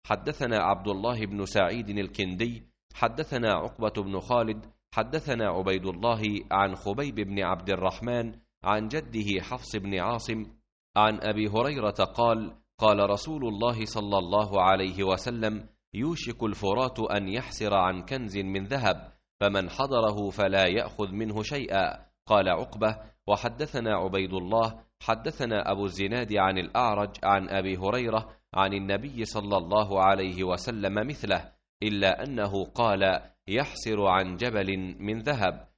حدثنا عبد الله بن سعيد الكندي حدثنا عقبة بن خالد حدثنا عبيد الله عن خبيب بن عبد الرحمن عن جده حفص بن عاصم عن أبي هريرة قال: قال رسول الله صلى الله عليه وسلم: يوشك الفرات أن يحسر عن كنز من ذهب، فمن حضره فلا يأخذ منه شيئا. قال عقبة: وحدثنا عبيد الله حدثنا أبو الزناد عن الأعرج عن أبي هريرة عن النبي صلى الله عليه وسلم مثله، إلا أنه قال: يحسر عن جبل من ذهب.